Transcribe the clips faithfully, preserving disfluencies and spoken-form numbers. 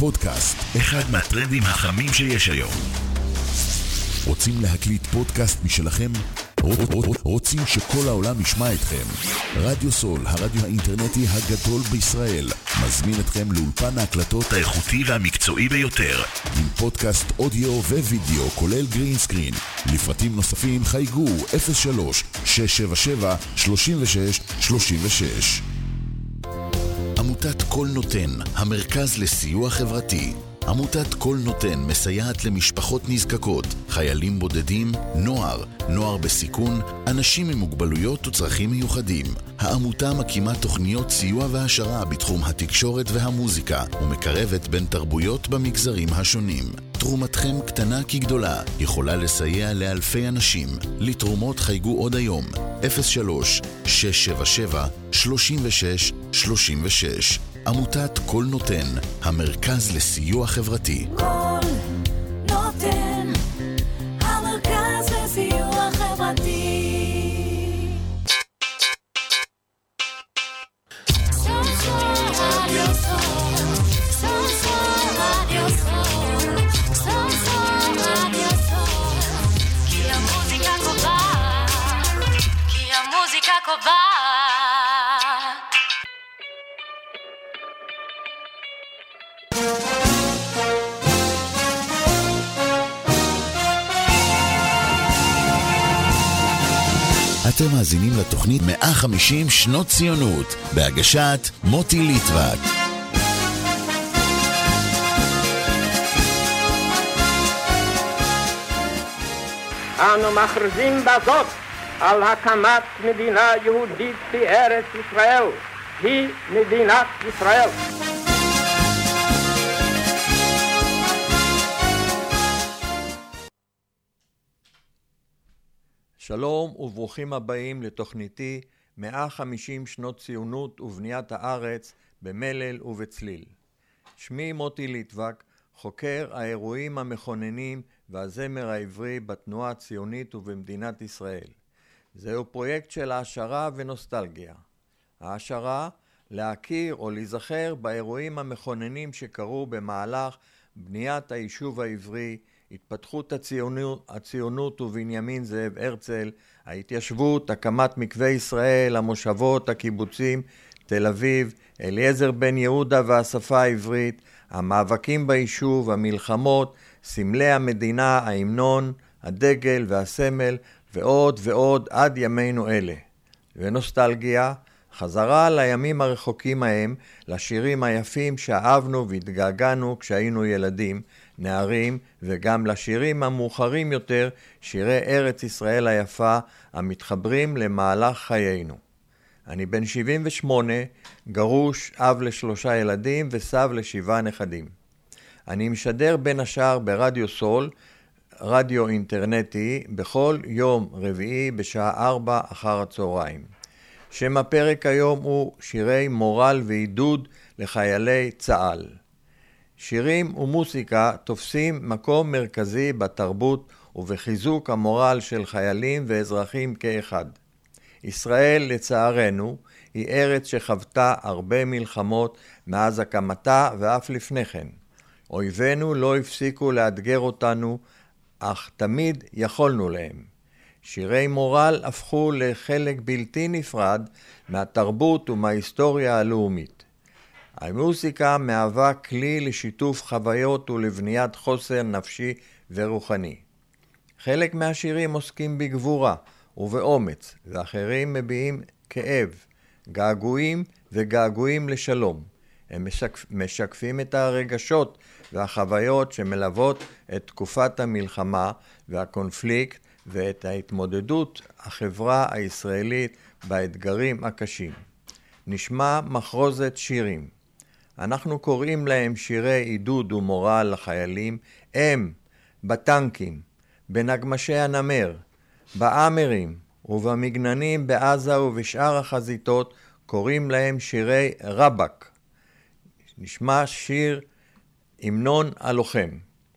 פודקאסט, אחד מהטרנדים החמים שיש היום. רוצים להקליט פודקאסט משלכם? רוצים שכל העולם ישמע אתכם? רדיו סול, הרדיו האינטרנטי הגדול בישראל, מזמין אתכם לאולפן ההקלטות האיכותי והמקצועי ביותר, עם פודקאסט אודיו ווידאו כולל גרין סקרין. לפרטים נוספים חייגו אפס שלוש שש שבע שבע שלושים ושש שלושים ושש. עמותת כל נותן, המרכז לסיוע חברתי. עמותת כל נותן מסייעת למשפחות נזקקות, חיילים בודדים, נוער, נוער בסיכון, אנשים עם מוגבלויות וצרכים מיוחדים. העמותה מקימה תוכניות סיוע והשרה בתחום התקשורת והמוזיקה, ומקרבת בין תרבויות במגזרים השונים. תרומתכם קטנה כגדולה, יכולה לסייע לאלפי אנשים. לתרומות חייגו עוד היום, אפס שלוש שש שבע שבע שלושים ושש שלושים ושש. עמותת כל נותן, המרכז לסיוע חברתי. כל נותן, המרכז לסיוע חברתי. סול סול רדיו סול, סול סול רדיו סול, סול סול רדיו סול. כי המוזיקה קובעת, כי המוזיקה קובעת. אתם מאזינים לתוכנית מאה וחמישים שנות ציונות, בהגשת מוטי ליטבק. אנו מכריזים בזאת על הקמת מדינה יהודית בארץ ישראל. היא מדינת ישראל. שלום וברוכים הבאים לתוכניתי מאה וחמישים שנות ציונות ובניית הארץ במלל ובצליל. שמי מוטי ליטבק, חוקר האירועים המכוננים והזמר העברי בתנועה הציונית ובמדינת ישראל. זהו פרויקט של העשרה ונוסטלגיה. העשרה, להכיר או להיזכר באירועים המכוננים שקרו במהלך בניית היישוב העברי, התפתחות הציונות, הציונות ובנימין זאב הרצל, ההתיישבות, הקמת מקווה ישראל, המושבות, הקיבוצים, תל אביב, אליעזר בן יהודה והשפה העברית, המאבקים ביישוב, המלחמות, סמלי המדינה, ההמנון, הדגל והסמל, ועוד ועוד עד ימינו אלה. ונוסטלגיה, חזרה לימים הרחוקים ההם, לשירים היפים שאהבנו והתגעגענו כשהיינו ילדים, נערים, וגם לשירים המאוחרים יותר, שירי ארץ ישראל היפה, המתחברים למהלך חיינו. אני בן שבעים ושמונה, גרוש, אב לשלושה ילדים וסב לשבעה נכדים. אני משדר בין השאר ברדיו סול, רדיו אינטרנטי, בכל יום רביעי בשעה ארבע אחר הצהריים. שם הפרק היום הוא שירי מורל ועידוד לחיילי צה"ל. שירים ומוסיקה תופסים מקום מרכזי בתרבות ובחיזוק המורל של חיילים ואזרחים כאחד. ישראל, לצערנו, היא ארץ שחוותה הרבה מלחמות מאז הקמתה ואף לפני כן. אויבינו לא הפסיקו לאתגר אותנו, אך תמיד יכולנו להם. שירי מורל הפכו לחלק בלתי נפרד מהתרבות ומההיסטוריה הלאומית. המוסיקה מהווה כלי לשיתוף חוויות ולבניית חוסן נפשי ורוחני. חלק מהשירים עוסקים בגבורה ובאומץ, ואחרים מביעים כאב, געגועים וגעגועים לשלום. הם משקפ... משקפים את הרגשות והחוויות שמלוות את תקופת המלחמה והקונפליקט ואת ההתמודדות החברה הישראלית באתגרים הקשים. נשמע מחרוזת שירים. אנחנו קוראים להם שירי עידוד ומורל לחיילים, הם בטנקים, בנגמשי הנמר, באמרים ובמגננים בעזה ובשאר החזיתות קוראים להם שירי רבק. נשמע שיר המנון הלוחם.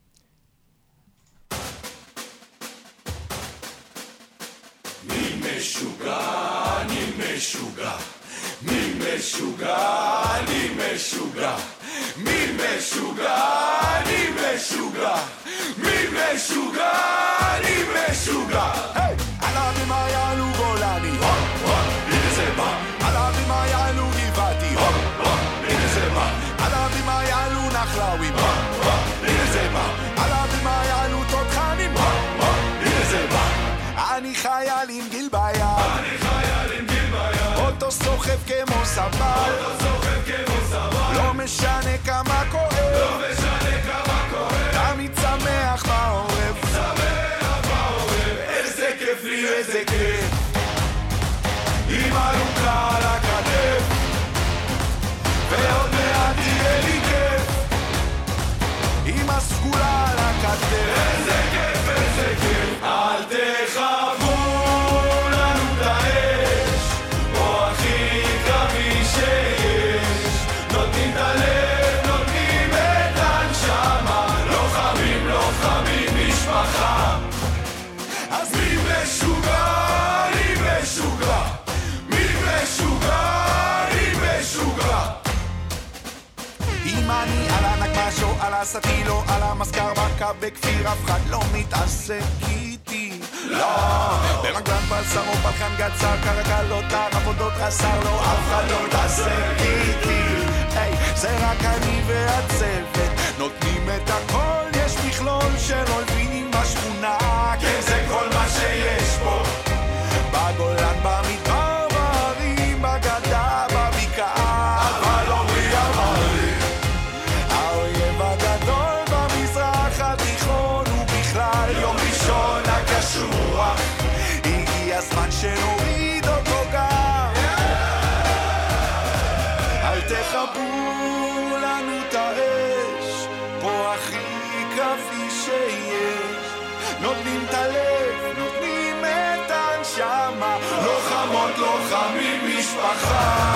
מי משוגע, אני משוגע, מי משוגע, אני משוגע, מי משוגע משוגע, אני משוגע, מי משוגע, אני משוגע. היי! עליו עם היעלו גולני, הופ, הופ, הנה זה בא. עליו עם היעלו גבעתי, הופ, הופ, הנה זה בא. עליו עם היעלו נחלאווים, הופ, הופ, הנה זה בא. עליו עם היעלו תותחנים, הופ, הופ, הנה זה בא. אני חייל עם גיל ביד, אני חייל עם גיל ביד. אותו סוחב כמו סבל, אותו סוחב כמו סבל. לא משנה כמה כואב, לא משנה כמה כואב. תמיד שמח בעורף, שמח בעורף. איזה כיף לי, איזה כיף. עם הלוקה על הכתף, ועוד מעט תהיה לי כיף. עם הסגולה על הכתף, איזה כיף, איזה כיף. אל תחבו לנו את האש, או הכי קרבי שיש. נותנים את הלב, נותנים את הנשמה, לוחמים, לוחמים, משפחה. אז מי משוגע, אני משוגע, מי משוגע, אני משוגע. אם אני על הנגמשו, על הסטילו, על המזכר בקה בכפיר, אף אחד לא מתעסק איתי, לא. ברגלן בלסרו, בלחן גצר, קרקלות, עבודות רסר, לא, אף אחד לא מתעסק איתי. היי, זה רק אני והצוות, נותנים את הכל, יש מכלול של אויבים בשכונה, כן זה כל מה שיש פה. בגולן, במדבר, בערים, בגדה, בבקעה, אבל אורי אמר לי, האויב הגדול במזרח התיכון הוא בכלל יום ראשון הקשוח, הגיע הזמן שנוריד אותו גם. אל תחברו לנו את האש, פה הכי קרבי שיש. נותנים את הלב, נותנים את הנשמה, לוחמות, לוחמים, משפחה.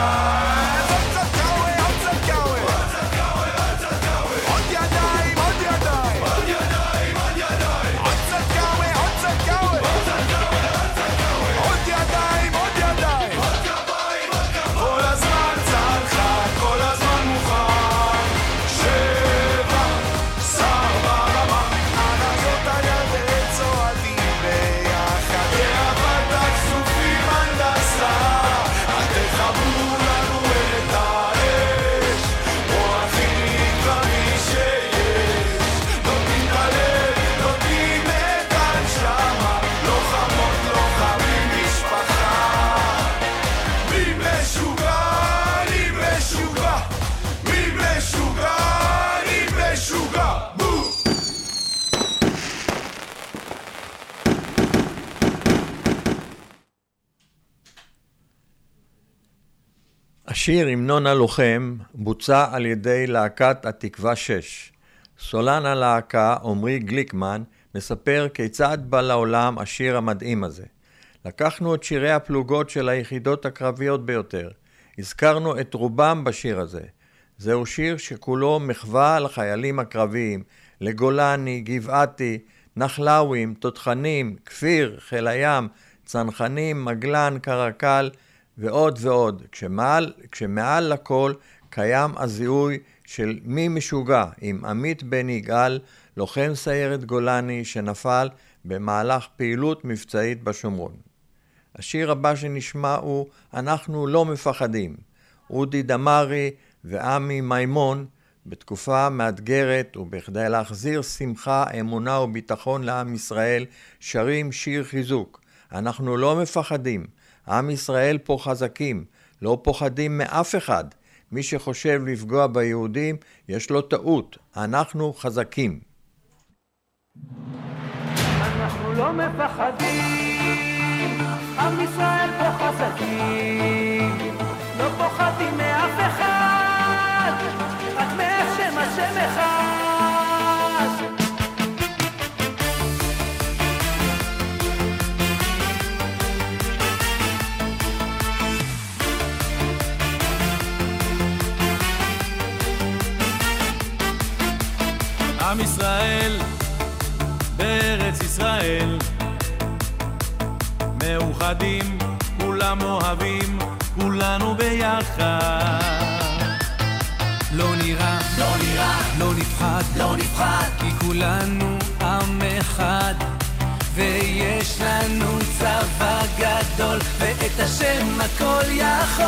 השיר המנון הלוחם בוצע על ידי להקת התקווה שש. סולן הלהקה, עמרי גליקמן, מספר כיצד בא לעולם השיר המדהים הזה. לקחנו את שירי הפלוגות של היחידות הקרביות ביותר. הזכרנו את רובם בשיר הזה. זהו שיר שכולו מחווה לחיילים הקרביים, לגולני, גבעתי, נחלאווים, תותחנים, כפיר, חיל הים, צנחנים, מגלן, קרקל ועוד ועוד. כשמעל, כשמעל לכל קיים הזיהוי של מי משוגע עם עמית בן יגאל, לוחם סיירת גולני שנפל במהלך פעילות מבצעית בשומרון. השיר הבא שנשמע הוא אנחנו לא מפחדים. אודי דמרי ועמי מימון בתקופה מאתגרת ובכדי להחזיר שמחה, אמונה וביטחון לעם ישראל שרים שיר חיזוק. אנחנו לא מפחדים. עם ישראל פה חזקים, לא פוחדים מאף אחד. מי שחושב לפגוע ביהודים יש לו טעות. אנחנו חזקים. אנחנו לא מפחדים, עם ישראל פה חזקים, לא פוחדים מאף אחד, רק מהשם השם אחד. עם ישראל בארץ ישראל מאוחדים, כולם אוהבים, כולנו ביחד. לא נראה, לא נראה לא נפחד, לא נפחד, כי כולנו עם אחד, ויש לנו צבא גדול, ואת השם הכל יכול.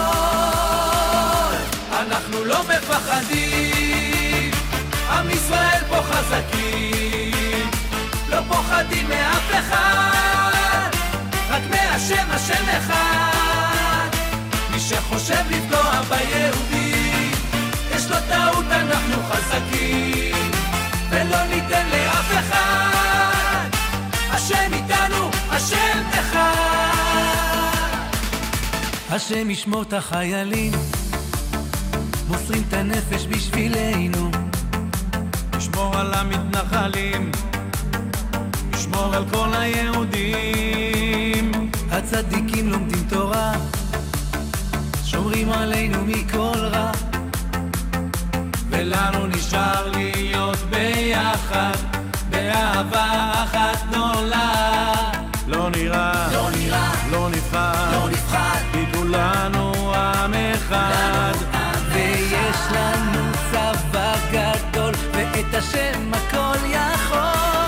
אנחנו לא מפחדים, עם ישראל פה חזקים, לא פוחדים מאף אחד, רק מהשם השם אחד. מי שחושב לפגוע ביהודי, יש לו טעות, אנחנו חזקים, ולא ניתן לאף אחד. השם איתנו, השם אחד. השם ישמור את החיילים, מוסרים את הנפש בשבילנו, ישמור על המתנחלים, ישמור על כל היהודים. הצדיקים לומדים תורה, שומרים עלינו מכל רע, ולנו נשאר להיות ביחד, באהבה אחת נולד. לא נראה, לא נראה, לא נפחד, לא נפחד, כי כולנו עם אחד, ויש לנו צבא גדול, ואת השם הכל יכול.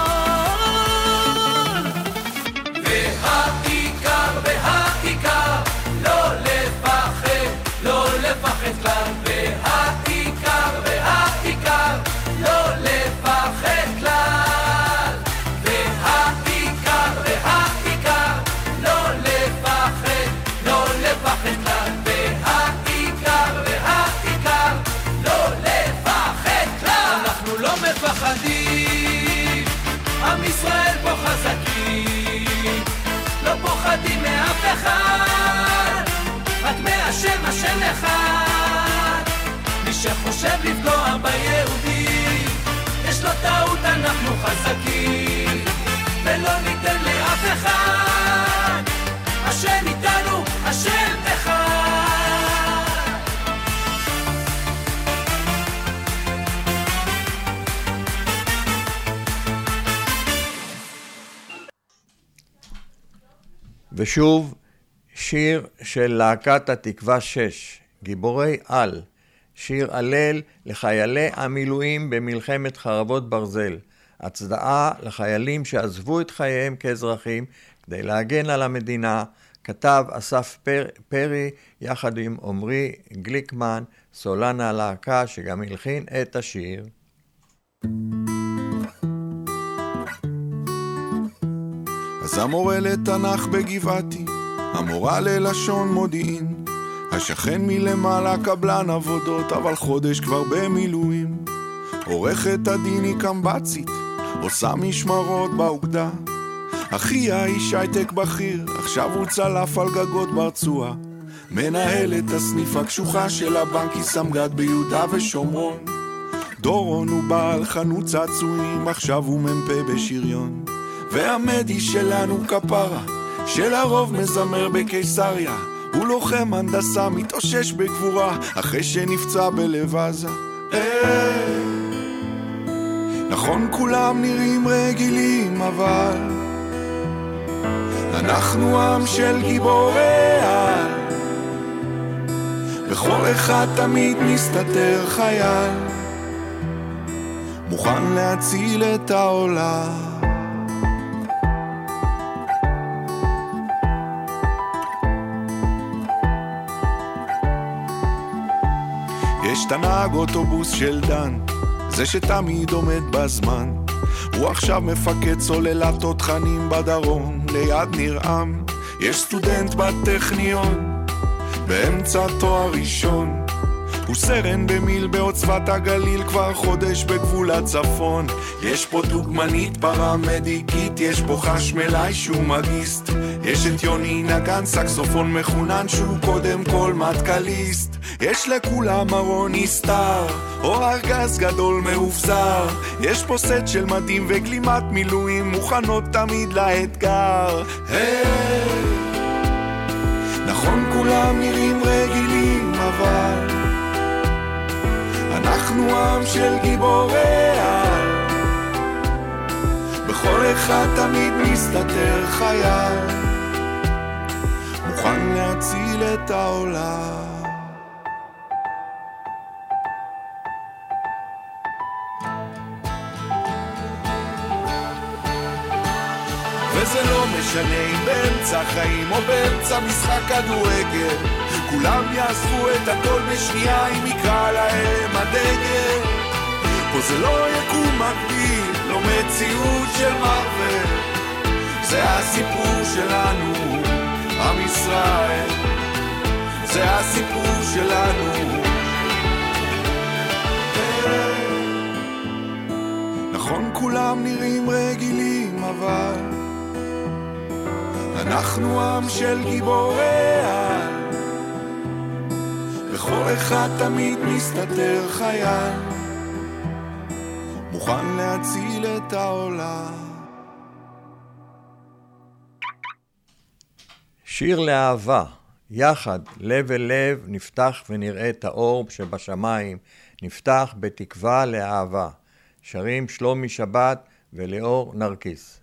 והעיקר, והעיקר, לא לפחד, לא לפחד כלל. והעיקר, והעיקר, לא לפחד כלל. והעיקר, והעיקר, לא לפחד, לא לפחד כלל. והעיקר, והעיקר, לא לפחד כלל. אנחנו לא מפחדים, עם ישראל פה חזקים, לא פוחדים מאף אחד, רק מהשם השם אחד. מי שחושב לפגוע ביהודי, יש לו טעות, אנחנו חזקים, ולא ניתן לאף אחד. השם איתנו, השם אחד. ושוב, שיר של להקת התקווה שש, גיבורי על, שיר הלל לחיילי המילואים במלחמת חרבות ברזל, הצדעה לחיילים שעזבו את חייהם כאזרחים כדי להגן על המדינה, כתב אסף פר, פרי יחד עם עומרי גליקמן, סולן הלהקה שגם הלחין את השיר. אז המורה לתנ"ך בגבעתי, המורה ללשון מודיעין, השכן מלמעלה קבלן עבודות, אבל חודש כבר במילואים. עורכת הדין היא קמבצית, עושה משמרות באוגדה. אחיה איש הייטק בכיר, עכשיו הוא צלף על גגות ברצועה. מנהל את הסניף הקשוחה של הבנק, היא סמג"ד ביהודה ושומרון. דורון הוא בעל חנות צעצועים, עכשיו הוא ממפה בשריון. והמדי שלנו כפרה, שלרוב מזמר בקיסריה, הוא לוחם הנדסה, מתאושש בגבורה, אחרי שנפצע בלב עזה. נכון כולם נראים רגילים, אבל אנחנו עם של גיבורי על, בכל אחד תמיד מסתתר חייל, מוכן להציל את העולם. יש תנהג אוטובוס של דן, זה שתמיד עומד בזמן, הוא עכשיו מפקד סוללת תותחנים בדרום ליד נרעם. יש סטודנט בטכניון באמצע תואר ראשון, הוא סרן במיל בעוצבת הגליל, כבר חודש בגבול הצפון. יש פה דוגמנית פרמדיקית, יש פה חשמלאי שהוא מגיסט, יש את יוני נגן סקסופון מחונן שהוא קודם כל מטקליסט. יש לכולם ארון נסתר או ארגז גדול מאופזר, יש פה סט של מדים וגלימת מילואים מוכנות תמיד לאתגר. hey! נכון כולם נראים רגילים, אבל אנחנו עם של גיבורי על, בכל אחד תמיד מסתתר חייל, מוכן להציל את העולם. וזה לא משנה אם באמצע חיים או באמצע משחק כדורגל, כולם יעזבו את הכל בשנייה אם יקרא להם הדגל. פה זה לא יקום מקביל, לא מציאות של מרוויל, זה הסיפור שלנו, עם ישראל, זה הסיפור שלנו. נכון כולם נראים רגילים, אבל אנחנו עם של גיבורי על, וכל אחד תמיד מסתתר חייל, מוכן להציל את העולם. שיר לאהבה, יחד, לב אל לב, נפתח ונראה את האור שבשמיים, נפתח בתקווה לאהבה. שרים שלומי שבת וליאור נרקיס.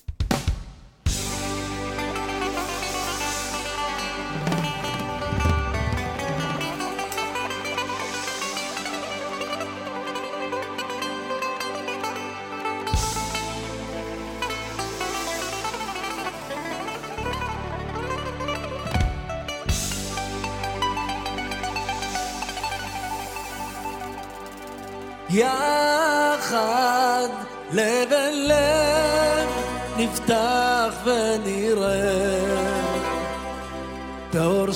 יחד לב אל לב נפתח ונראה את האור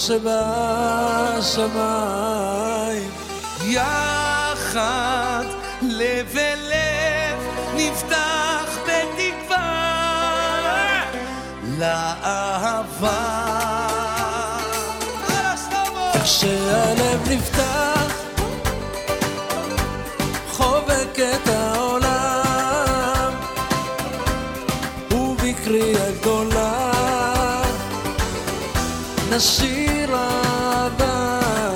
שבשמיים. יחד לב אל לב נפתח בתקווה לאהבה. כשהלב נפתח חובק את העולם, ובקריאה גדולה נשיר אהבה.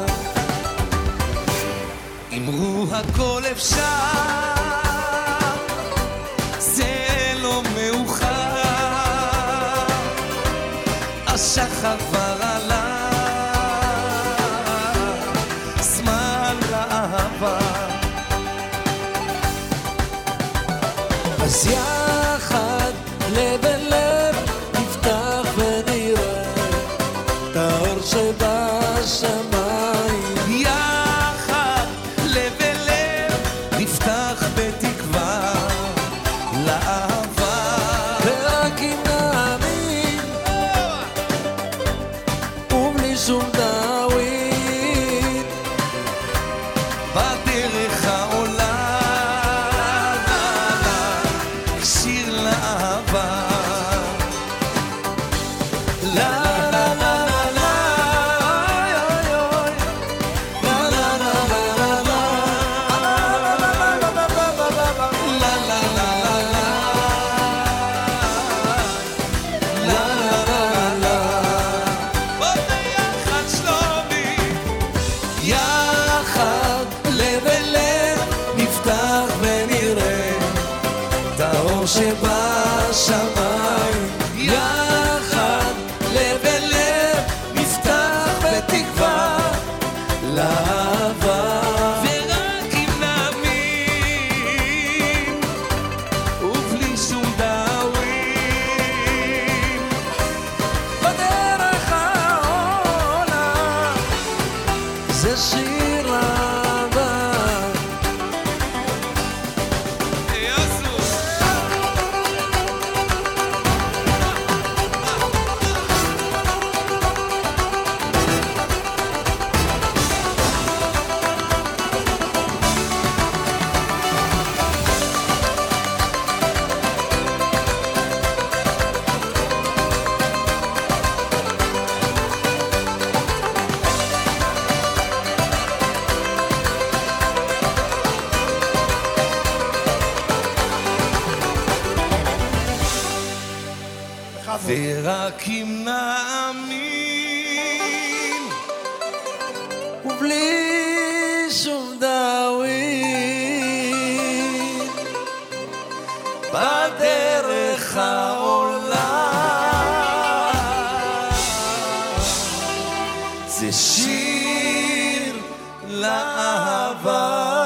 אמרו הכל אפשר, זה לא מאוחר, השחר כבר עלה, זמן לאהבה. אז יחד לב אל לב נפתח ונראה את האור שבשמיים. יחד לב אל לב נפתח בתקווה לאהבה. ורק אם נאמין ובלי שום דאווין בדרך העולה שבשמיים. יחד לב אל לב נפתח בתקווה לאהבה. ורק אם נאמין ובלי שום דאווין בדרך העולה זה שיר אהבה. ורק אם נאמין ובלי שום דאווין בדרך העולה זה שיר לאהבה.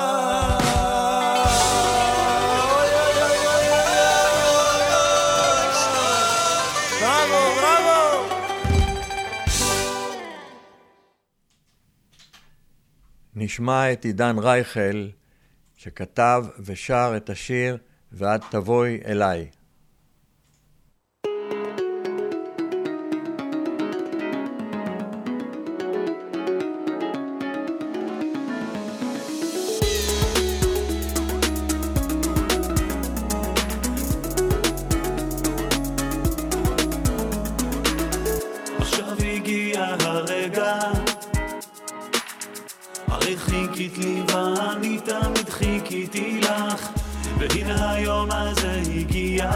נשמע את עידן רייכל, שכתב ושר את השיר "ואת תבואי אליי". עכשיו הגיע הרגע, הרי חיכית לי ואני תמיד חיכיתי לך, והנה היום הזה הגיע.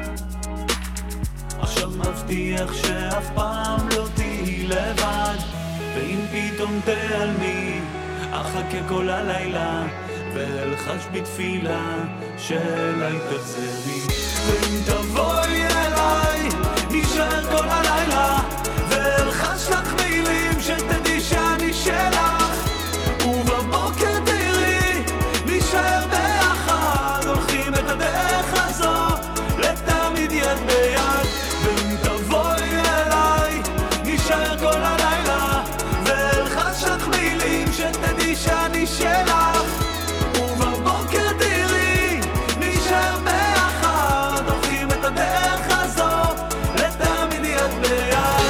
עכשיו מבטיח שאף פעם לא תהי לבד, ואם פתאום תעלמי אחכה כל הלילה ואלחש בתפילה שאליי תחזרי. ואם תבואי אליי נשאר כל הלילה ואלחש לך מילים שתדעי שאני שלך, ובבוקר תראי נשאר ביחד, הולכים את הדרך הזו לתמיד יד ביד. ואם תבואי אליי נשאר כל הלילה ואלחש לך מילים שתדעי שאני שלך, ובבוקר תראי נשאר ביחד, הולכים את הדרך הזו לתמיד יד ביד.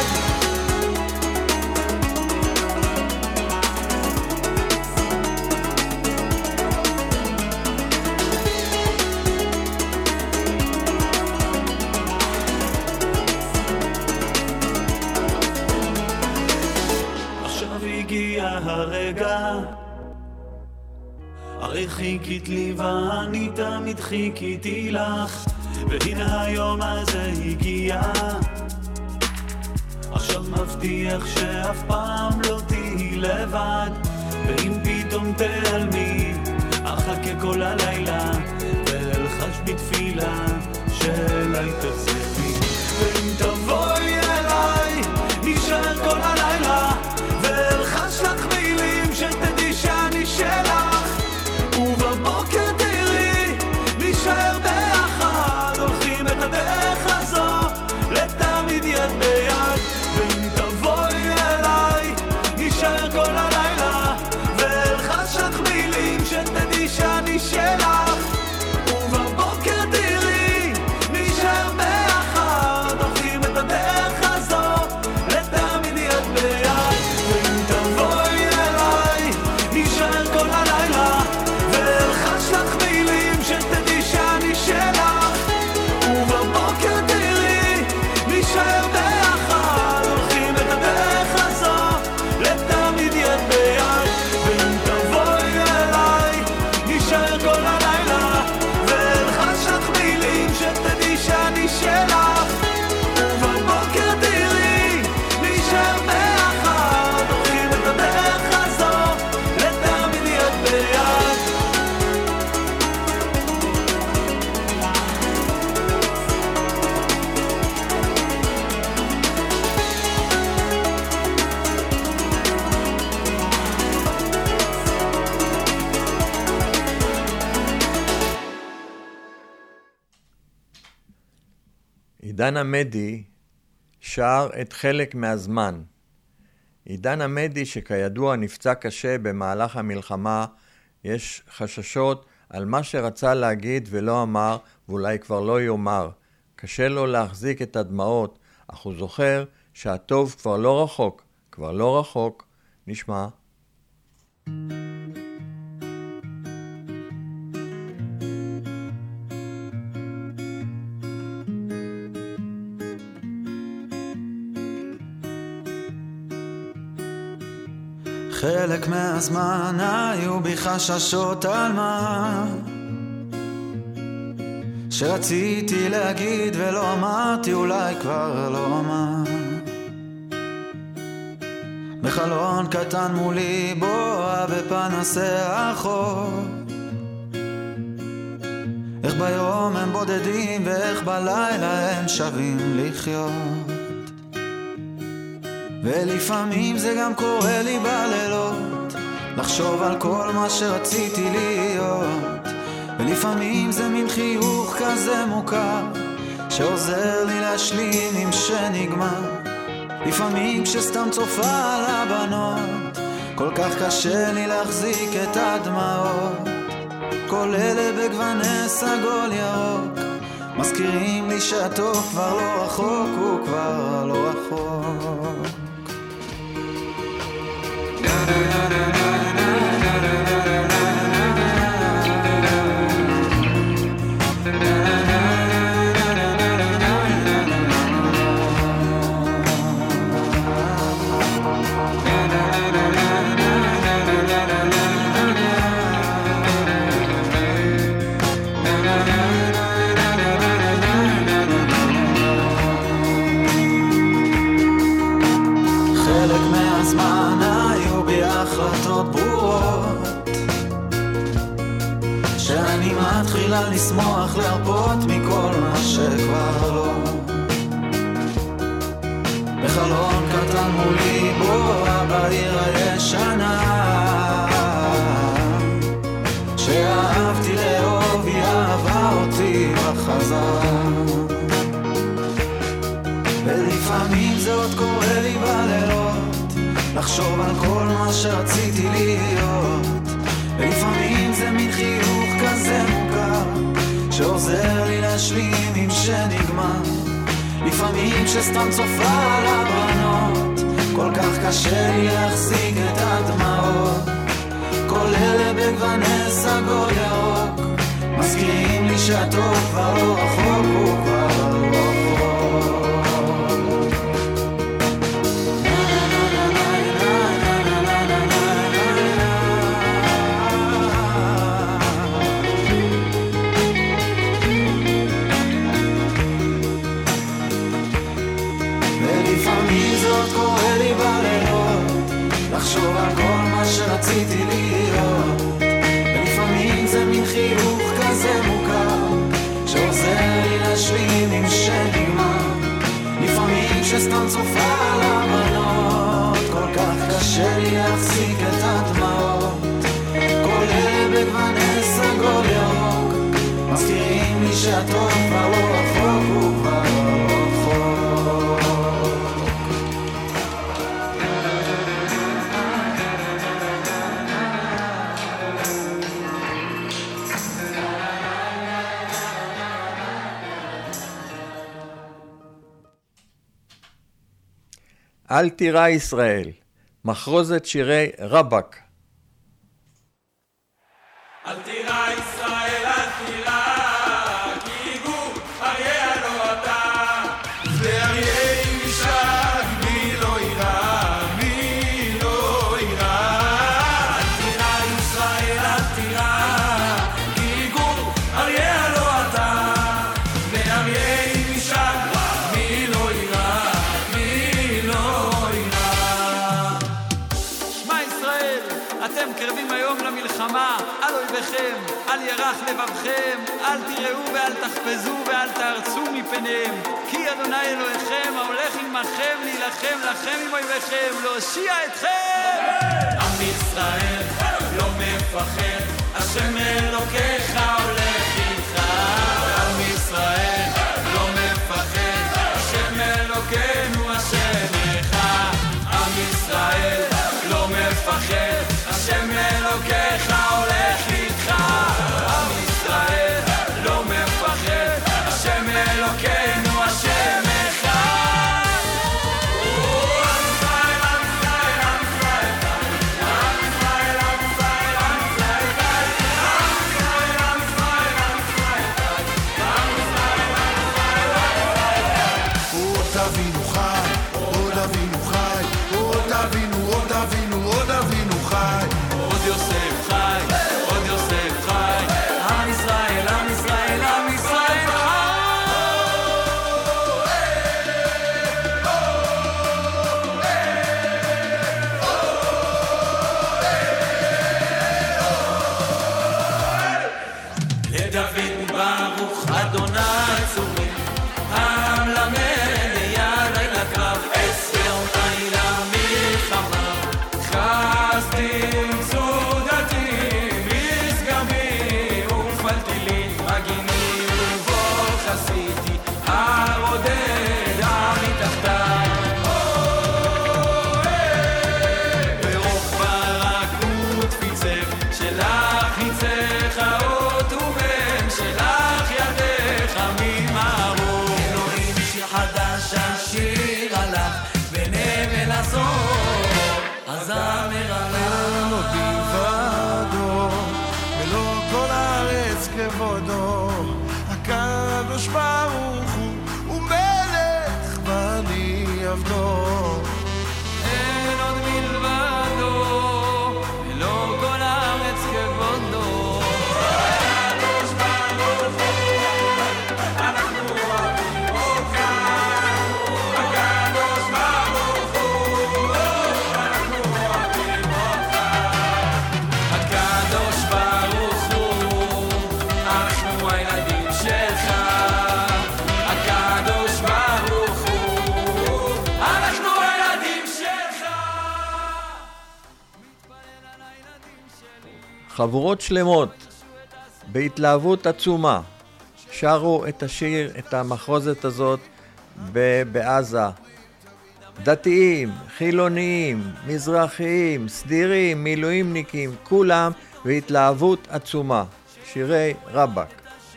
הגיע הרגע, הרי חיכית לי ואני תמיד חיכיתי לך, והנה היום הזה הגיע. עכשיו מבטיח שאף פעם לא תהי לבד, ואם פתאום תעלמי אחכה כל הלילה ואלחש בתפילה שאליי תחזרי. ואם תבואי אליי נשאר כל הלילה ואלחש לך מילים שתדעי שאני שלך, ובבוקר תראי נשאר ביחד, הולכים את הדרך הזו לתמיד יד ביד. ואם תבואי אליי נשאר כל הלילה ואלחש לך מילים שתדעי שאני שלך, ובבוקר תראי נשאר ביחד, הולכים את הדרך הזו לתמיד יד ביד. עידן עמדי שר את חלק מהזמן. עידן עמדי, שכידוע נפצע קשה במהלך המלחמה, יש חששות על מה שרצה להגיד ולא אמר, ואולי כבר לא יאמר. קשה לו להחזיק את הדמעות, אך הוא זוכר שהטוב כבר לא רחוק, כבר לא רחוק. נשמע. חלק מהזמן היו בי חששות על מה שרציתי להגיד ולא אמרתי, אולי כבר לא אמר. בחלון קטן מולי בועה בפנסי החור, איך ביום הם בודדים ואיך בלילה הם שווים לחיות. ולפעמים זה גם קורה לי בלילות, לחשוב על כל מה שרציתי להיות. ולפעמים זה מין חיוך כזה מוכר שעוזר לי להשלים עם שנגמר. לפעמים כשסתם צופה על הבנות כל כך קשה לי להחזיק את הדמעות, כל אלה בגווני סגול ירוק, מזכירים לי שהטוב כבר לא רחוק, הוא כבר לא רחוק. מתחילה לשמוח להרפות מכל מה שכבר לא. בחלון קטן מולי בואה בעיר הישנה, שאהבתי לאהוב היא אהבה אותי בחזרה. ולפעמים זה עוד קורה לי בלילות, לחשוב על כל מה שרציתי להיות, ולפעמים זה מין חיוך כזה מוכר שעוזר לי להשלים עם שנגמר. לפעמים שסתם צופה על הבנות, כל כך קשה לי להחזיק את הדמעות, כל אלה בגווני סגול ירוק, מזכירים לי שהטוב כבר לא רחוק, הוא כבר לא רחוק. לחשוב על כל מה שרציתי להיות, ולפעמים זה מין חיוך כזה מוכר שעוזר לי להשלים עם שנגמר. לפעמים שסתם צופה על הבנות, כל כך קשה לי להחזיק את הדמעות, כל אלה בגווני סגול ירוק, מזכירים לי שהטוב כבר לא רחוק, הוא כבר לא רחוק. אל תירא ישראל, מחרוזת שירי רבק. אל תירא ישראל, אל תירא, כי גור אריה לא אתה, ואריה משק מי לא ירא, מי לא ירא. אל תירא ישראל, אל תירא, כי גור אריה לא אתה, ואריה משק מי לא ירא, מי לא ירא. שמע ישראל, אתם קרבים היום למלחמה, אל אויביכם, אל ירח לבבכם, אל תראו ואל תחפזו ואל תרצו מפניהם, כי אדוני אלוהיכם ההולך עמכם להילחם לכם עם אויביכם, להושיע אתכם. עם ישראל לא מפחד, השם אלוקיך הולך איתך. עם ישראל לא מפחד, השם אלוקינו השם אחד. עם ישראל לא מפחד, השם אלוקיך הולך איתך. עם ישראל לא מפחד, השם אלוקינו השם אחד. עם ישראל, עם ישראל, עם ישראל, עם ישראל, עם ישראל, עם ישראל, עם ישראל, עם ישראל, עם ישראל, עוד אבינו חי, עוד אבינו חי, עוד אבינו, עוד אבינו, עוד אבינו חי. עוד יוסף חי, עוד יוסף חי, עם ישראל, עם ישראל, עם ישראל חי. לדוד ברוך אדוני צורי, העם למד ידי לקרב, אסתר אותי למלחמה, חסדים צודתים, מסגבי ופלתי לי, מגיני ובוא חסיתי, הרודד עמי תחתיי. ברוך ברוך כבודו, הקדוש ברוך הוא, הוא מלך ואני עבדו. אין עוד מלבדו, ולא כל הארץ כבודו. הקדוש ברוך הוא, אנחנו אוהבים אותך. הקדוש ברוך הוא, אנחנו אוהבים אותך. הקדוש ברוך הוא, אנחנו הילדים שלך. הקדוש ברוך הוא, אנחנו הילדים שלך. חבורות שלמות, בהתלהבות עצומה, שרו את השיר, את המחרוזת הזאת ב- בעזה. דתיים, חילוניים, מזרחיים, סדירים, מילואימניקים, כולם בהתלהבות עצומה. שירי רבק.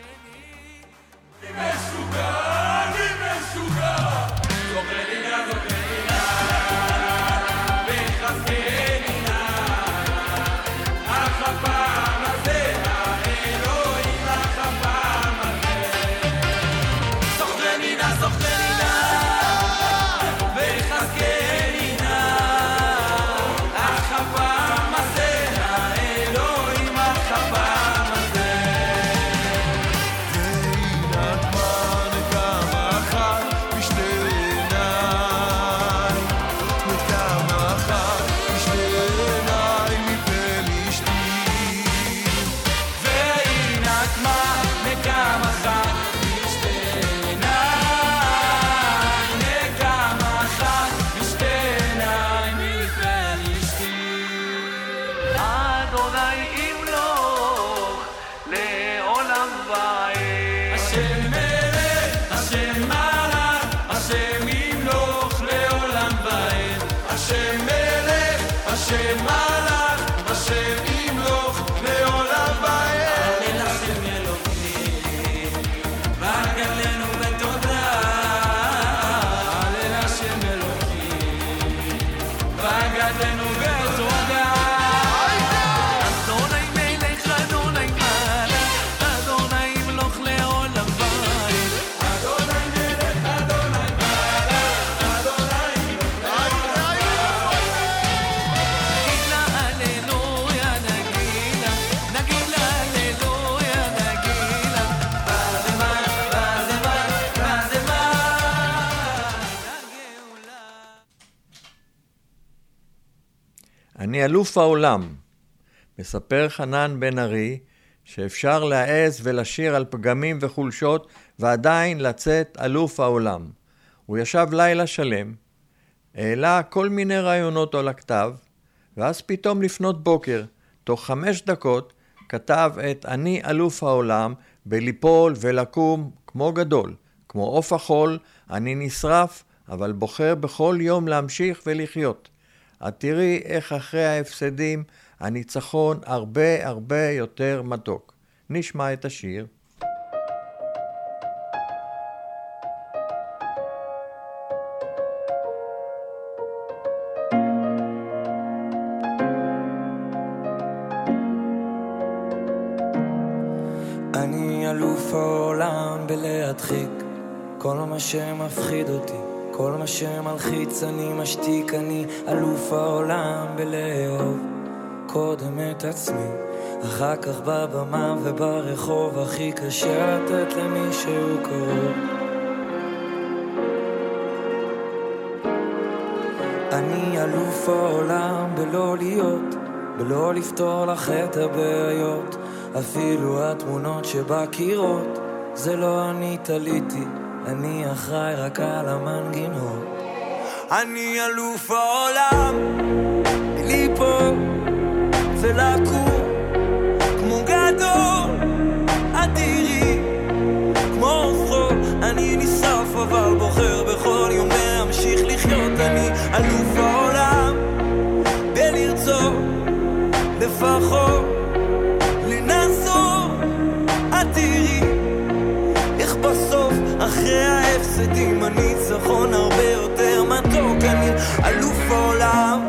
אני אלוף העולם, מספר חנן בן ארי, שאפשר להעז ולשיר על פגמים וחולשות ועדיין לצאת אלוף העולם. הוא ישב לילה שלם, העלה כל מיני רעיונות על הכתב, ואז פתאום לפנות בוקר, תוך חמש דקות, כתב את אני אלוף העולם בליפול ולקום כמו גדול, כמו עוף החול, אני נשרף, אבל בוחר בכל יום להמשיך ולחיות. את תראי איך אחרי ההפסדים הניצחון הרבה הרבה יותר מתוק. נשמע את השיר. אני אלוף העולם בלהדחיק כל מה שמפחיד אותי, כל מה שמלחיץ אני משתיק. אני אלוף העולם בלאהוב קודם את עצמי, אחר כך בבמה וברחוב הכי קשה לתת למישהו קרוב. אני אלוף העולם בלא להיות, בלא לפתור לך את הבעיות, אפילו התמונות שבקירות זה לא אני תליתי, אני אחראי רק על המנגינות. אני אלוף העולם ליפול ולקום כמו גדול, אדירי כמו חול, אני נשרף אבל בוחר בכל יום להמשיך לחיות. אני אלוף העולם בלרצות לפחות לנסות, אדירי איך בסוף אחרי ההפסדים הניצחון הרבה יותר מתוק. אני אלוף העולם.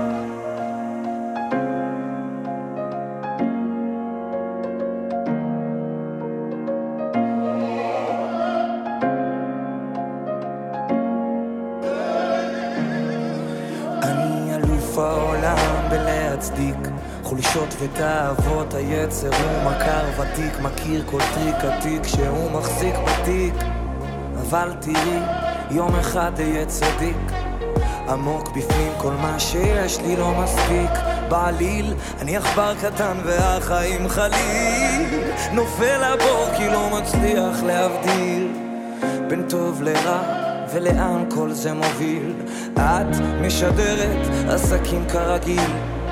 מספיק. חולשות ותאוות היצר הוא מכר ותיק, מכיר כל טריק עתיק שהוא מחזיק בתיק. אבל תראי, יום אחד אהיה צדיק, עמוק בפנים כל מה שיש לי לא מספיק. בעליל אני עכבר קטן והחיים חליל, נופל הבור כי לא מצליח להבדיל בין טוב לרע ולאן כל זה מוביל. את משדרת עסקים כרגיל,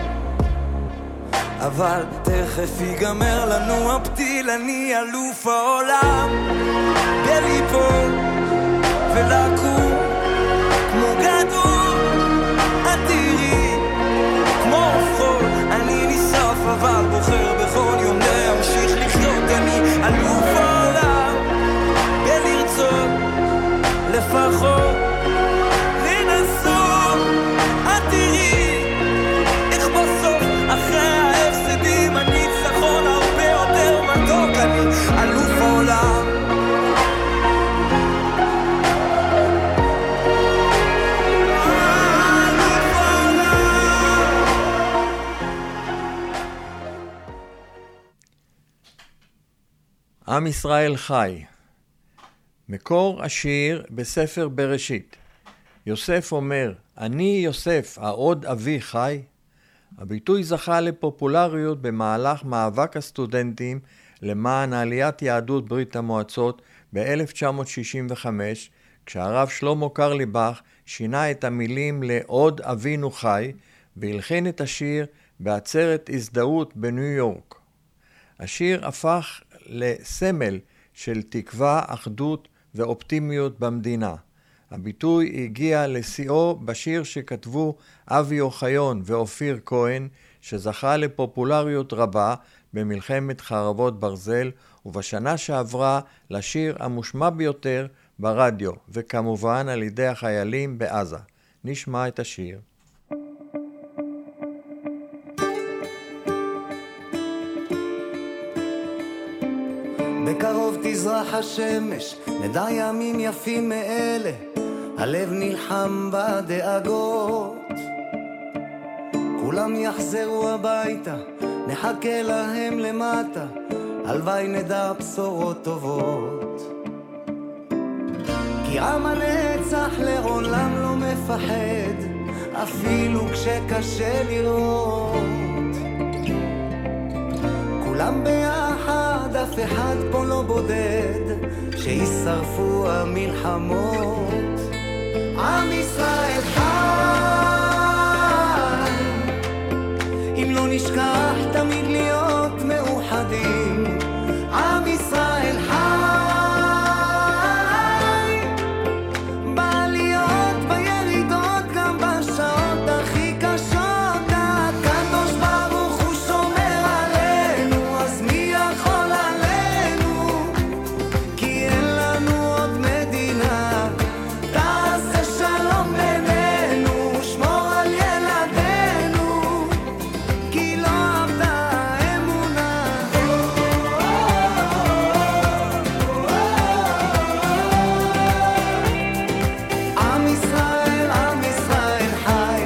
אבל תכף ייגמר לנו הפתיל. אני אלוף העולם בליפול ולקום כמו גדול, את תראי כמו חול. אני נשרף אבל בוחר בכל יום להמשיך לחיות. אני אלוף העולם בלרצות לפחות לנסות. את תראי איך בסוף אחרי ההפסדים הניצחון הרבה יותר מתוק. אני אלוף העולם. עם ישראל חי. מקור השיר בספר בראשית. יוסף אומר, אני יוסף, העוד אבי חי. הביטוי זכה לפופולריות במהלך מאבק הסטודנטים למען עליית יהדות ברית המועצות ב-אלף תשע מאות שישים וחמש, כשהרב שלמה קרליבך שינה את המילים לעוד אבינו חי, והלחין את השיר בעצרת הזדהות בניו יורק. השיר הפך לסמל של תקווה, אחדות ואופטימיות במדינה. הביטוי הגיע לשיאו בשיר שכתבו אבי אוחיון ואופיר כהן, שזכה לפופולריות רבה במלחמת חרבות ברזל, ובשנה שעברה לשיר המושמע ביותר ברדיו, וכמובן על ידי החיילים בעזה. נשמע את השיר. בקרוב תזרח השמש, נדע ימים יפים מאלה, הלב נלחם בדאגות. כולם יחזרו הביתה, נחכה להם למטה, הלוואי נדע בשורות טובות. כי עם הנצח לעולם לא מפחד, אפילו כשקשה לראות. כולם ביחד, אף אחד פה לא בודד, שישרפו המלחמות. עם ישראל חי, אם לא נשכח תמיד להיות מאוחדים. עם ישראל חי, בעליות בירידות גם בשעות הכי קשות. הקדוש ברוך הוא שומר עלינו, אז מי יכול עלינו? כי אין לנו עוד מדינה. תעשה שלום בינינו, שמור על ילדינו, כי לא עבדה האמונה. עם ישראל, עם ישראל חי.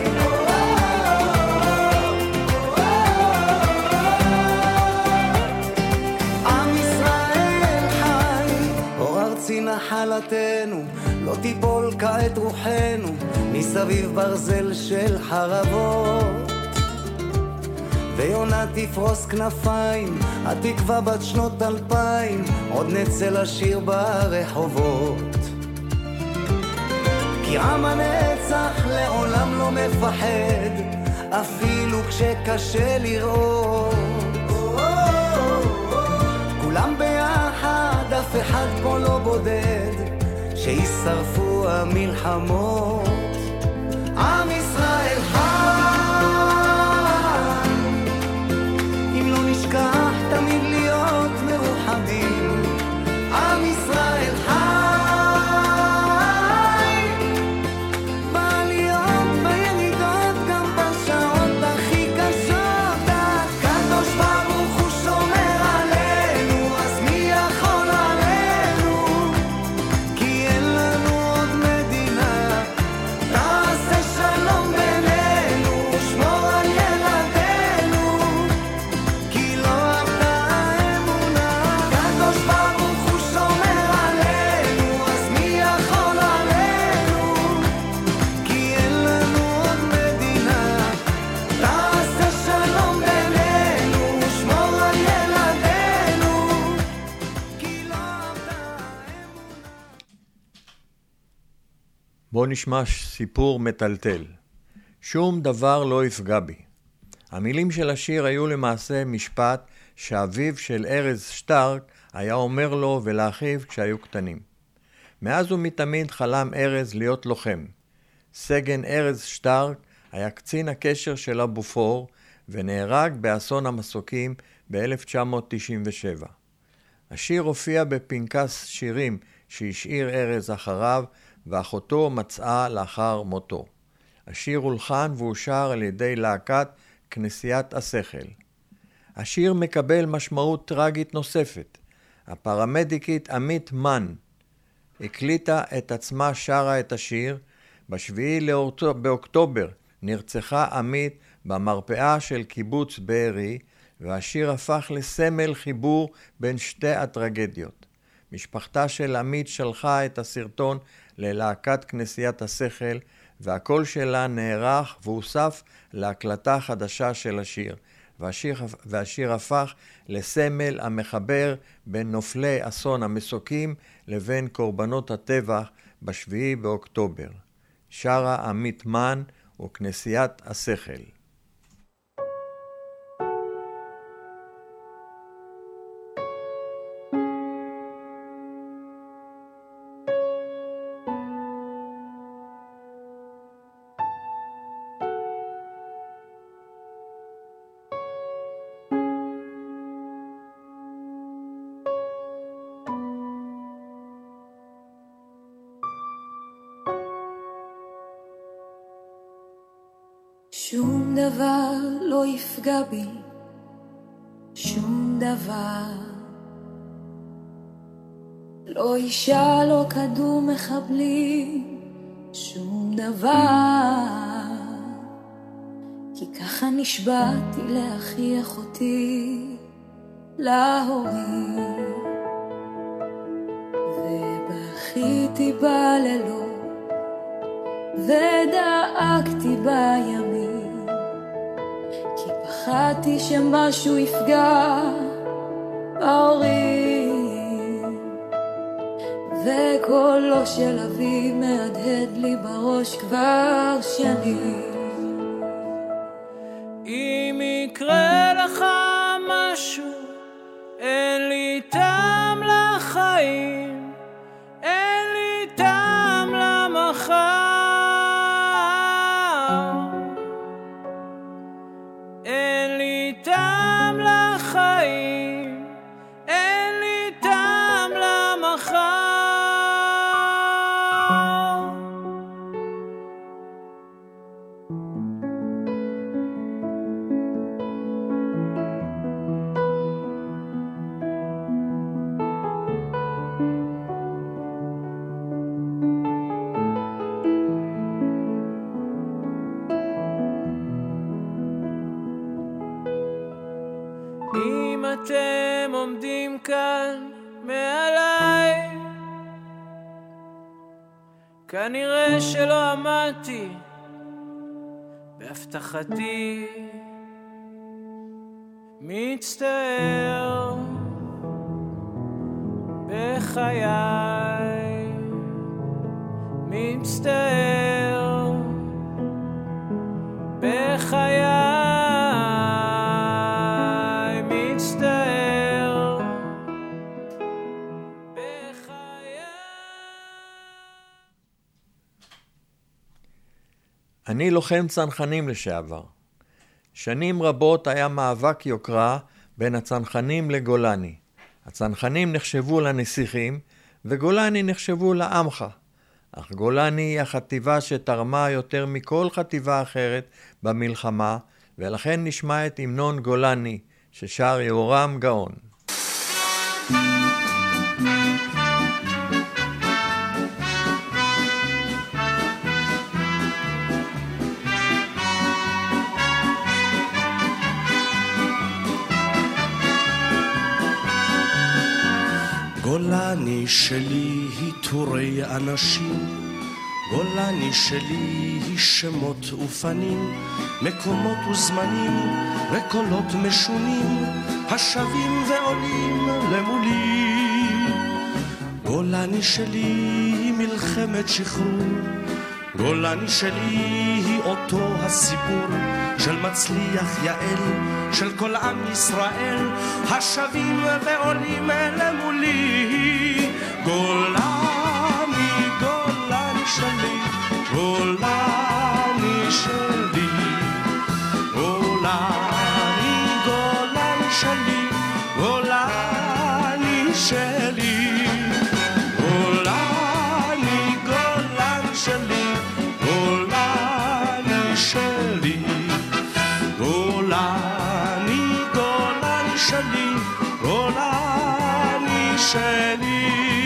עם ישראל חי. אור ארצי נחלתנו, לא תיפול כעת רוחנו, מסביב ברזל של חרבות. ויונה תפרוס כנפיים, התקווה בת שנות אלפיים, עוד נצא לשיר ברחובות. כי עם הנצח לעולם לא מפחד, אפילו כשקשה לראות. כולם ביחד, אף אחד פה לא בודד, שישרפו המלחמות. עם ישראל חי, אם לא נשכח תמיד להיות מאוחדים. עם ישראל חי, בעליות בירידות גם בשעות הכי קשות. הקדוש ברוך הוא שומר עלינו, אז מי יכול עלינו? כי אין לנו עוד מדינה. תעשה שלום בואו נשמע סיפור מטלטל. שום דבר לא יפגע בי. המילים של השיר היו למעשה משפט שאביו של ארז שטרק היה אומר לו ולאחיו כשהיו קטנים. מאז ומתמיד חלם ארז להיות לוחם. סגן ארז שטרק היה קצין הקשר של הבופור ונהרג באסון המסוקים ב-אלף תשע מאות תשעים ושבע. השיר הופיע בפנקס שירים שהשאיר ארז אחריו ואחותו מצאה לאחר מותו. השיר הולחן והושר על ידי להקת כנסיית השכל. השיר מקבל משמעות טרגית נוספת. הפרמדיקית עמית מן הקליטה את עצמה שרה את השיר. בשביעי באוקטובר נרצחה עמית במרפאה של קיבוץ בארי, והשיר הפך לסמל חיבור בין שתי הטרגדיות. משפחתה של עמית שלחה את הסרטון ללהקת כנסיית השכל, והקול שלה נערך והוסף להקלטה חדשה של השיר, והשיר, והשיר הפך לסמל המחבר בין נופלי אסון המסוקים לבין קורבנות הטבח בשביעי באוקטובר. שרה עמית מן וכנסיית השכל. שום דבר לא יפגע בי, שום דבר. לא אישה, לא כדור מחבלים, שום דבר. כי ככה נשבעתי לאחי אחותי, להורים. ובכיתי בלילות, ודאגתי בימים, כי פחדתי שמשהו יפגע בהורים. וקולו של אבי מהדהד לי בראש כבר שנים. אם יקרה לך משהו, אין לי טעם לחיים, אין לי טעם למחר. אין לי טעם לחיים, אין לי טעם למחר. אם אתם עומדים כאן מעליי, כנראה שלא עמדתי בהבטחתי. מצטער בחיי, מצטער בחיי. אני לוחם צנחנים לשעבר. שנים רבות היה מאבק יוקרה בין הצנחנים לגולני. הצנחנים נחשבו לנסיכים וגולני נחשבו לעמך. אך גולני היא החטיבה שתרמה יותר מכל חטיבה אחרת במלחמה, ולכן נשמע את המנון גולני ששר יהורם גאון. גולני שלי היא תורי אנשים, גולני שלי היא שמות ופנים, מקומות וזמנים וקולות משונים, השבים ועולים למולי. גולני שלי היא מלחמת שחרור, גולני שלי היא אותו הסיפור של מצליח יעל, של כל עם ישראל השבים ועולים למולי. גולני, גולני שלי, גולני שלי, גולני, גולני שלי, גולני שלי, גולני, גולני שלי, גולני שלי, גולני, גולני שלי, גולני שלי.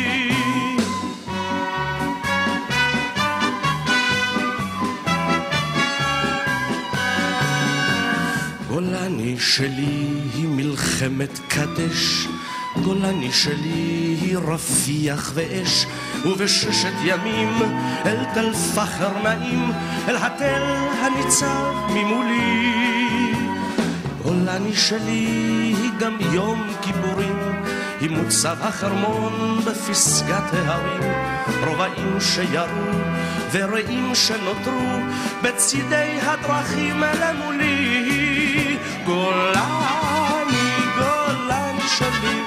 גולני שלי היא מלחמת קדש, גולני שלי היא רפיח ואש, ובששת ימים אל תל פחר נעים, אל התל הניצב ממולי. גולני שלי היא גם יום כיפורים, היא מוצב החרמון בפסגת ההרים, רובעים שירו ורעים שנותרו בצידי הדרכים למולי. גולני, גולני שלי,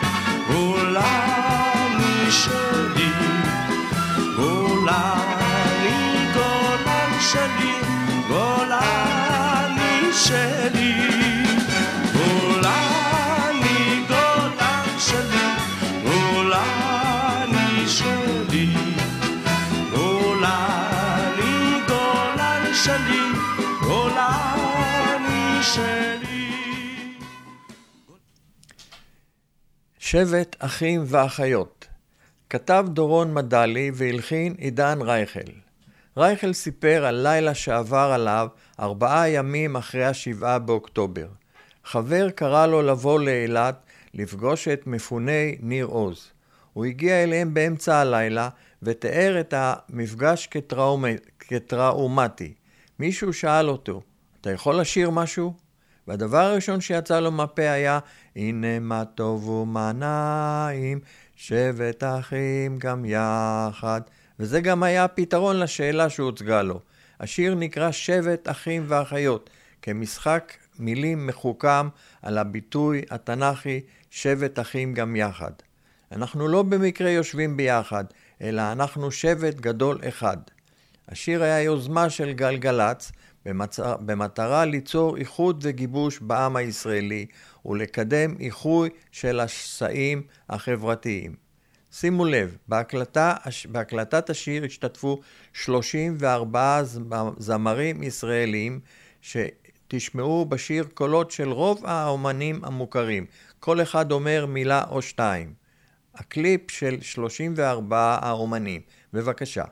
גולני שלי, גולני, גולני שלי, גולני שלי, גולני, גולני שלי, גולני שלי, גולני, גולני שלי, גולני שלי. שבט אחים ואחיות. כתב דורון מדלי והלחין עידן רייכל. רייכל סיפר על לילה שעבר עליו ארבעה ימים אחרי השבעה באוקטובר. חבר קרא לו לבוא לאילת לפגוש את מפוני ניר עוז. הוא הגיע אליהם באמצע הלילה ותיאר את המפגש כטראומ... כטראומטי. מישהו שאל אותו, אתה יכול לשיר משהו? והדבר הראשון שיצא לו מהפה היה, הנה מה טוב ומה נעים, שבט אחים גם יחד. וזה גם היה הפתרון לשאלה שהוצגה לו. השיר נקרא שבט אחים ואחיות, כמשחק מילים מחוכם על הביטוי התנ"כי שבט אחים גם יחד. אנחנו לא במקרה יושבים ביחד, אלא אנחנו שבט גדול אחד. השיר היה יוזמה של גלגלץ, במצר, במטרה ליצור איחוד וגיבוש בעם הישראלי ולקדם איחוי של השסעים החברתיים. שימו לב, בהקלטה, בהקלטת השיר השתתפו שלושים וארבעה זמרים ישראלים שתשמעו בשיר קולות של רוב האומנים המוכרים. כל אחד אומר מילה או שתיים. הקליפ של שלושים וארבעה האומנים. בבקשה.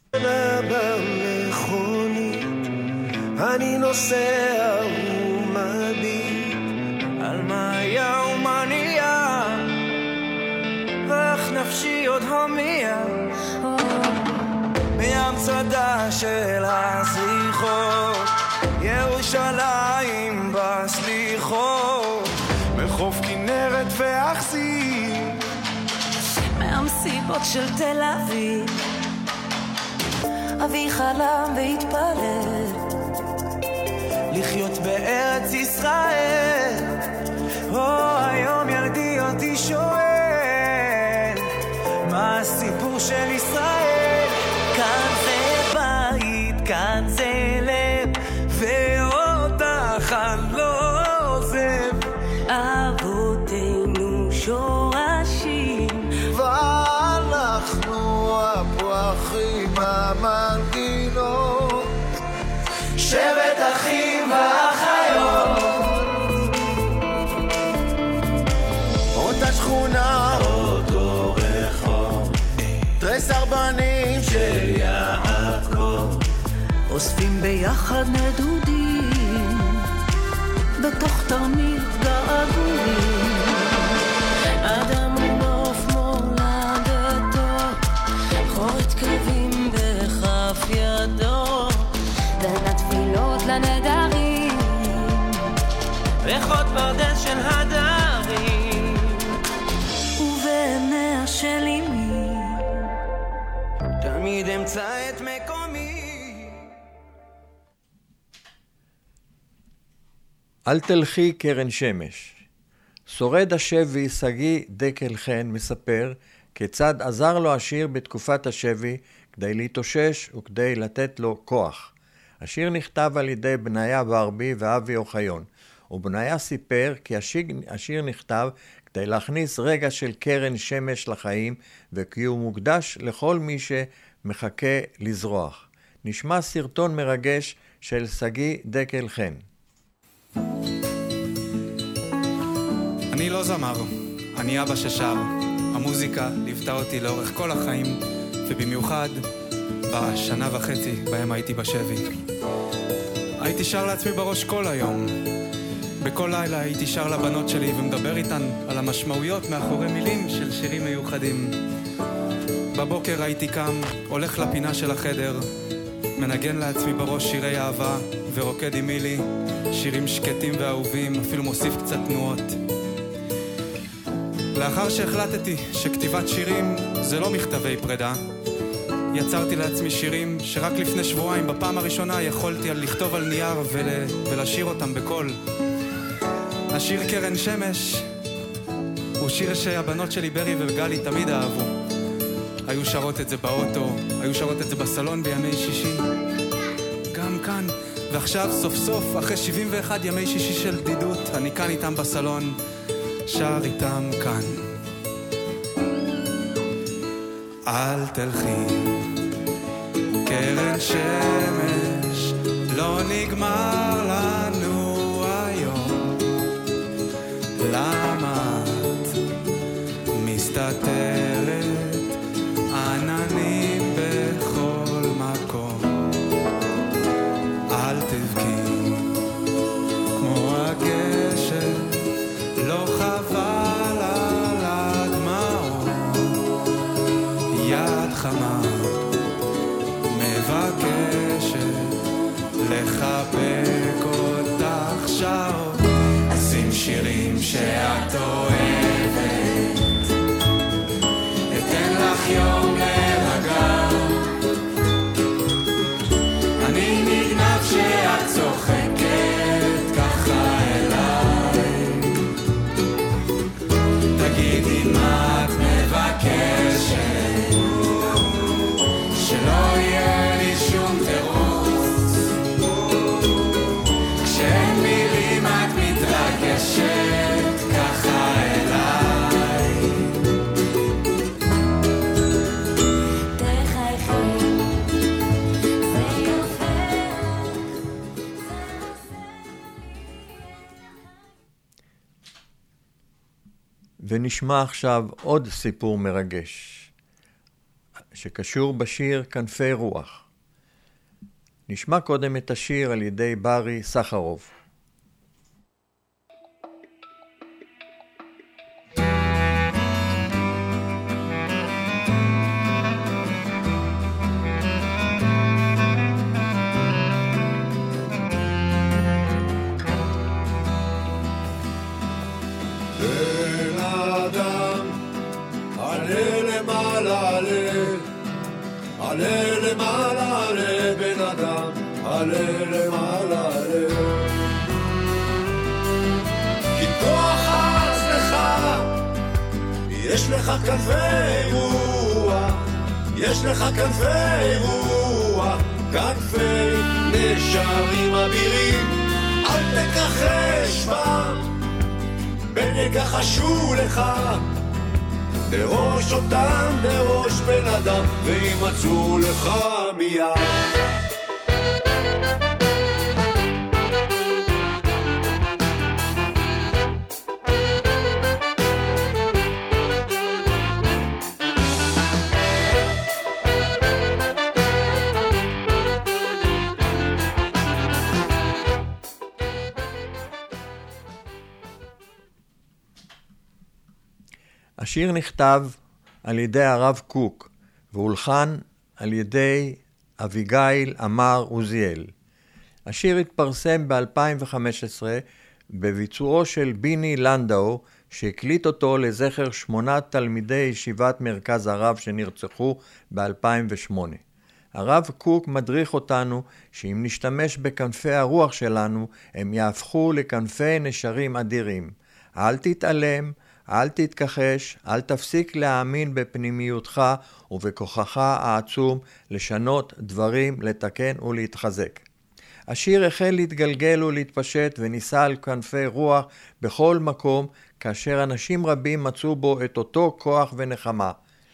אני נוסע ומביט על מאיה ומניה, ואיך נפשי עוד הומיה מהמצדה של הזריחות, ירושלים בסליחות, מחוף כנרת ואכסי, מהמסיבות של תל אביב. אבי חלם והתפלל לחיות בארץ ישראל. או היום ילדי אותי שואל מה הסיפור של ישראל. כאן זה בית, כאן זה לב, ואותך אני לא עוזב. אבותינו שורשים, ואנחנו הפרחים המנגינות, שבט אחים ואחיות, אותה שכונה, אותו רחוב, תרס ארבנים של יעקב, אוספים ביחד נדודים בתוך תרמיל געגועים. אדם נוף מולדתו, חורת קווים בכף ידו, בין התפילות לנדרים, ריחות פרדס של הדרים, ובעיניה של אמי תמיד אמצא את מקומי. אל תלכי קרן שמש. שורד השבי סגי דקל חן מספר כיצד עזר לו השיר בתקופת השבי כדי להתאושש וכדי לתת לו כוח. השיר נכתב על ידי בניה ורבי ואבי אוחיון, ובניה סיפר כי השיר, השיר נכתב כדי להכניס רגע של קרן שמש לחיים, וכי הוא מוקדש לכל מי שמחכה לזרוח. נשמע סרטון מרגש של סגי דקל חן. אני לא זמר, אני אבא ששר. המוזיקה ליוותה אותי לאורך כל החיים, ובמיוחד בשנה וחצי בהם הייתי בשבי. הייתי שר לעצמי בראש כל היום. בכל לילה הייתי שר לבנות שלי ומדבר איתן על המשמעויות מאחורי מילים של שירים מיוחדים. בבוקר הייתי קם, הולך לפינה של החדר, מנגן לעצמי בראש שירי אהבה ורוקד עם מילי, שירים שקטים ואהובים, אפילו מוסיף קצת תנועות. לאחר שהחלטתי שכתיבת שירים זה לא מכתבי פרידה, יצרתי לעצמי שירים שרק לפני שבועיים בפעם הראשונה יכולתי לכתוב על נייר ול... ולשיר אותם בקול. השיר קרן שמש הוא שיר שהבנות שלי ברי וגלי תמיד אהבו. היו שרות את זה באוטו, היו שרות את זה בסלון בימי שישי, גם כאן. ועכשיו סוף סוף אחרי שבעים ואחד ימי שישי של בדידות אני כאן איתם בסלון, שר איתם כאן. אל תלכי קרן שמש, לא נגמר לנו היום. למה את מסתתרת עננים בכל מקום? אל תבכי כמו הגשם, לא חבל על הדמעות. יד חמה מבקשת לחבק אותך שעות. שים שירים שאת אוהבת, אתן לך יום להרגע. אני נגנב שאת צוחקת ככה אליי. תגידי מה את מבקשת, שלא יהיה לי שום תירוץ. כשאין מילים את מתרגשת ככה אליי. תחייכי, זה יפה. ונשמע עכשיו עוד סיפור מרגש שקשור בשיר כנפי רוח. נשמע קודם את השיר על ידי ברי סחרוב. בן אדם, עלה למעלה, עלה, עלה למעלה, עלה, בן אדם, עלה למעלה, עלה. כי כוח עז לך, יש לך כנפי רוח, יש לך כנפי רוח, כנפי נשרים אבירים, אל תכחש בם, בנגחשו לך, דרוש אותם, דרוש בן אדם, וימצאו לך מיד. השיר נכתב על ידי הרב קוק והולחן על ידי אביגיל אמר עוזיאל. השיר התפרסם ב-אלפיים וחמש עשרה בביצועו של ביני לנדאו, שהקליט אותו לזכר שמונה תלמידי ישיבת מרכז הרב שנרצחו ב-אלפיים ושמונה. הרב קוק מדריך אותנו שאם נשתמש בכנפי הרוח שלנו, הם יהפכו לכנפי נשרים אדירים. אל תתעלם, אל תתכחש, אל תפסיק להאמין בפנימיותך ובכוחך העצום לשנות דברים, לתקן ולהתחזק. השיר החל להתגלגל ולהתפשט וניסה על כנפי רוח בכל מקום, כאשר אנשים רבים מצאו בו את אותו כוח ונחמה.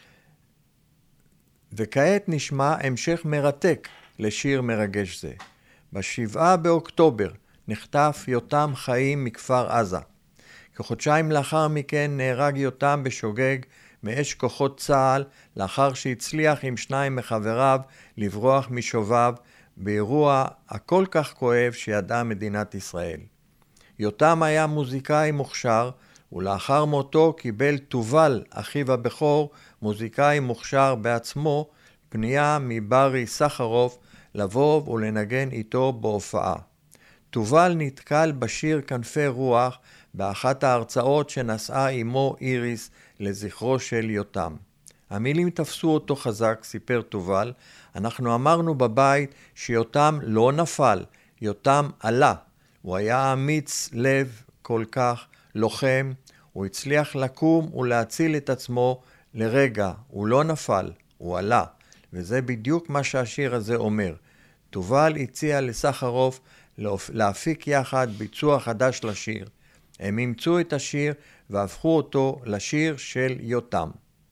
וכעת נשמע המשך מרתק לשיר מרגש זה. בשבעה באוקטובר נחטף יותם חיים מכפר עזה. כחודשיים לאחר מכן נהרג יותם בשוגג מאש כוחות צה"ל, לאחר שהצליח עם שניים מחבריו לברוח משובב באירוע הכל כך כואב שידעה מדינת ישראל. יותם היה מוזיקאי מוכשר, ולאחר מותו קיבל תובל, אחיו הבכור, מוזיקאי מוכשר בעצמו, פנייה מברי סחרוף לבוא ולנגן איתו בהופעה. תובל נתקל בשיר כנפי רוח באחת ההרצאות שנשאה עמו איריס לזכרו של יותם. המילים תפסו אותו חזק, סיפר תובל. אנחנו אמרנו בבית שיותם לא נפל, יותם עלה. הוא היה אמיץ לב כל כך, לוחם, הוא הצליח לקום ולהציל את עצמו לרגע. הוא לא נפל, הוא עלה. וזה בדיוק מה שהשיר הזה אומר. תובל הציע לסחרוף להפיק יחד ביצוע חדש לשיר. הם אימצו את השיר והפכו אותו לשיר של יותם.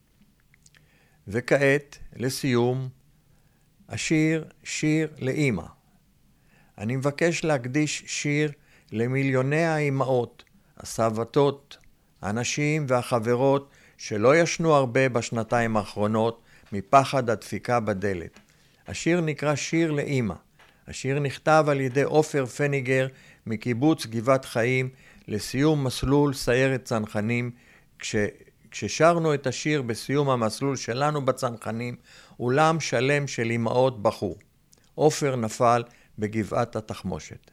וכעת, לסיום, השיר שיר לאמא. אני מבקש להקדיש שיר למיליוני האימהות, הסבתות, הנשים והחברות שלא ישנו הרבה בשנתיים האחרונות מפחד הדפיקה בדלת. השיר נקרא שיר לאמא. השיר נכתב על ידי עופר פניגר מקיבוץ גבעת חיים לסיום מסלול סיירת צנחנים. כש, כששרנו את השיר בסיום המסלול שלנו בצנחנים, אולם שלם של אמהות בכו. עופר נפל בגבעת התחמושת.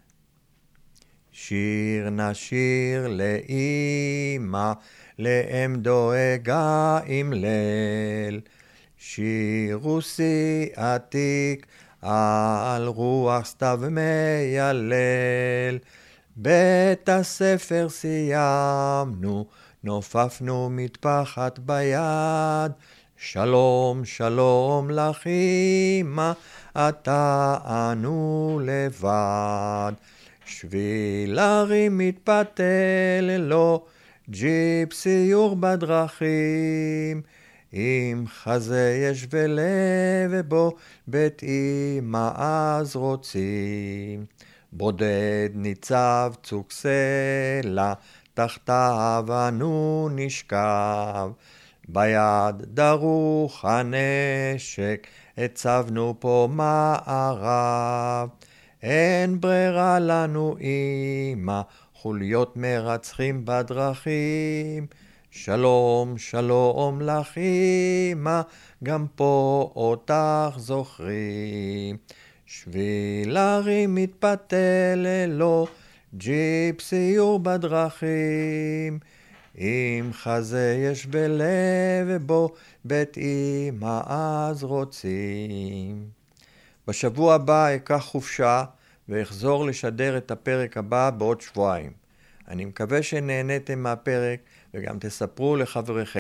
שיר נשיר לאמא, לאם דואגה עם ליל. שיר רוסי עתיק, על רוח סתיו מיילל. בית הספר סיימנו, נופפנו מטפחת ביד. שלום, שלום לך אמא, אתה אנו לבד. שביל הרים מתפתל ללא, ג'יפ סיור בדרכים. עם חזה יש ולב בו, בית אמא אז רוצים. בודד ניצב צוק סלע, תחתיו אנו נשכב. ביד דרוך הנשק, הצבנו פה מערב. אין ברירה לנו אמא, חוליות מרצחים בדרכים. שלום, שלום לך אמא, גם פה אותך זוכרים. שביל הרים מתפתל ללא, ג'יפ סיור בדרכים. עם חזה יש בלב בו, בית אמא אז רוצים. בשבוע הבא אקח חופשה ואחזור לשדר את הפרק הבא בעוד שבועיים. אני מקווה שנהניתם מהפרק וגם תספרו לחבריכם.